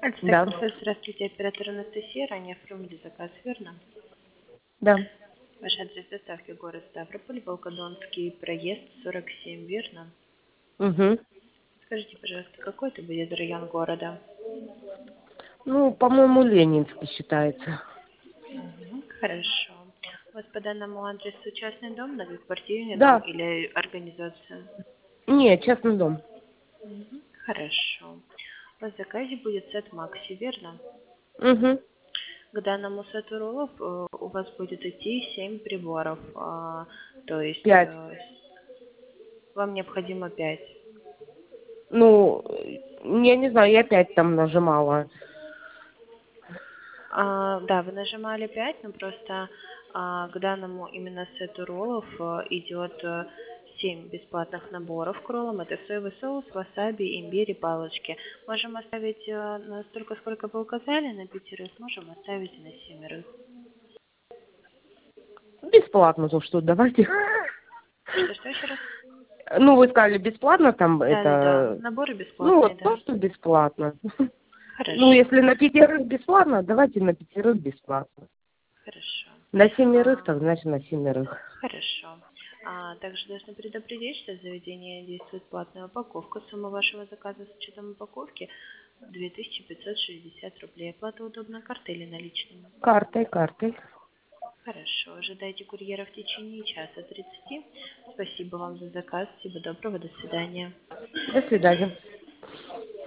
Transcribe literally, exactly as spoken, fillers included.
Да, Альтекса, здравствуйте, оператор Анастасия. Ранее оформили заказ, верно? да. Ваш адрес доставки город Ставрополь, Волгодонский проезд сорок семь, верно? Угу. Скажите, пожалуйста, какой это будет район города? Ну, по-моему, Ленинский считается. Мгм, хорошо. У вас по данному адресу частный дом, многоквартирный дом Да. или организация? Не, частный дом. Мгм, хорошо. У вас в заказе будет сет Макси, верно? Угу. К данному сету роллов э, у вас будет идти семь приборов, а, то есть Пять. э, вам необходимо пять. Ну, я не знаю, я пять там нажимала. А, да, вы нажимали пять, но просто а, к данному именно сету роллов э, идет э, семь бесплатных наборов к роллам. Это соевый соус, васаби, имбирь и палочки. Можем оставить э, на столько, сколько вы указали, на пятерых, можем оставить и на семерых. Бесплатно, то что, давайте. Что-что еще раз? Ну, вы сказали, бесплатно там Да-да-да, это... наборы Ну, бесплатные, вот да. то, что бесплатно. Ну, Хорошо, если на пятерых бесплатно, давайте на пятерых бесплатно. хорошо. На семерых, А, так значит на семерых. Хорошо. А также должны предупредить, что в заведении действует платная упаковка. Сумма вашего заказа с учетом упаковки две тысячи пятьсот шестьдесят рублей. Оплата удобно картой или наличными? Картой, картой. Хорошо. Ожидайте курьера в течение часа тридцати. Спасибо вам за заказ. Всего доброго. До свидания. До свидания.